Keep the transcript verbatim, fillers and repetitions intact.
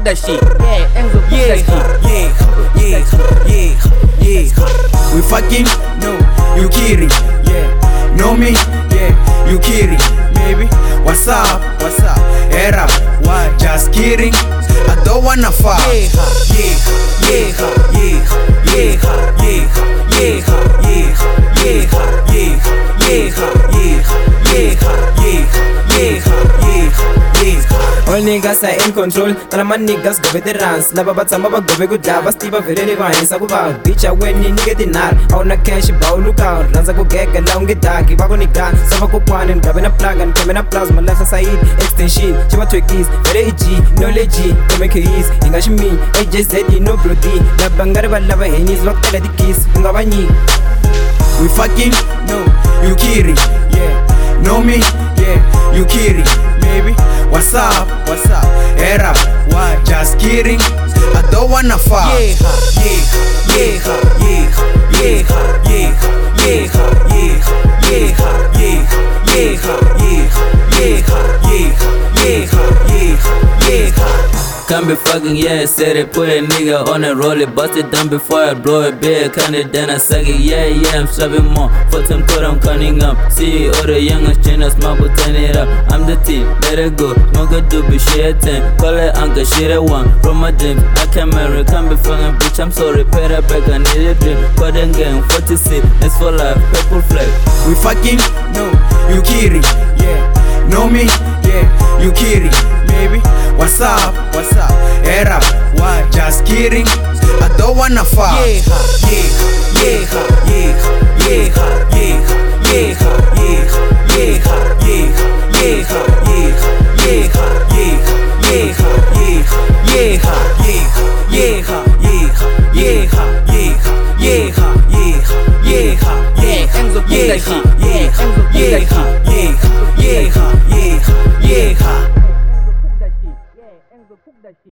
that shit. Yeah, Enzo book that shit. Yeah, yeah, yeah, yeah. We fucking no, you kidding? Yeah, know me? Yeah, you kidding? Maybe. What's up? What's up? Era, why? Just kidding. I don't wanna fuck. Yeah, yeah, yeah, yeah, yeah, yeah, yeah, yeah, yeah, yeah, yeah, yeah, yeah, yeah, yeah. All niggas are in control, none of my niggas go with the runs. Lava but some of a go good job, but Steve very divine. So about bitch, I win in nigga dinar. On a cash, bow look out. Runs a go get a long guitar, give up on the gun. Some of go one and grabbing a plug and coming up plasma. Left side, extension, Chiva Twickies, very G, no leggy, to make it easy. English me, I just said you know, Brody. La Bangaraba lava and he's locked at the keys. Ngavani. We fucking no, you kidding? Yeah, know me? Yeah, you kidding? Maybe. What's up? What's up? Era, why? Just kidding. I don't wanna fuck. Yeah, yeah, yeah, yeah, yeah, yeah, yeah, yeah, yeah, yeah, yeah, yeah, yeah, yeah, yeah. Can't be fucking, yeah, said it, put a nigga on a roll it, bust it down before I blow it big, kinda then I suck it, yeah, yeah, I'm shoving more, for some code I'm cutting up, C E O the youngest trainer, smoke will turn it up, I'm the team, let it go, smoke a doobie, shit a ten, call it uncle, shit a one, from my dreams, I can't marry, can't be fucking bitch, I'm sorry, pay that back, I need a drink, call them gang, forty-six, it's for life, purple flag. We fucking, no, you kidding, yeah, know me, yeah, you kidding, maybe. What's up? What's up? Era, why? Just kidding. I don't wanna fuck. Yeah, yeah, yeah, yeah, yeah, yeah, yeah, yeah, yeah, yeah, yeah, yeah, yeah, yeah, yeah, yeah, yeah, Enzo book that shit. Yeah, Enzo book that shit.